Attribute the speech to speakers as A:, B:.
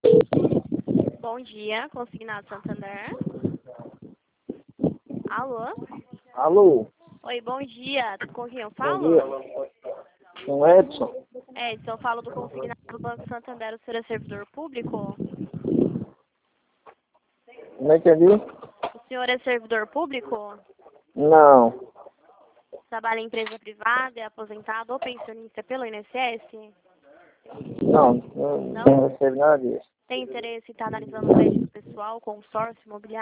A: Bom dia, Consignado Santander. Alô?
B: Alô,
A: Oi, bom dia. Com quem eu
B: bom
A: falo?
B: dia. Com Edson?
A: Edson, eu falo do Consignado do Banco Santander. O senhor é servidor público?
B: Não entendi?
A: O senhor é servidor público?
B: Não,
A: Trabalha em empresa privada, é aposentado ou pensionista pelo INSS?
B: não recebo nada disso.
A: Tem interesse em estar analisando crédito pessoal, consórcio, imobiliário?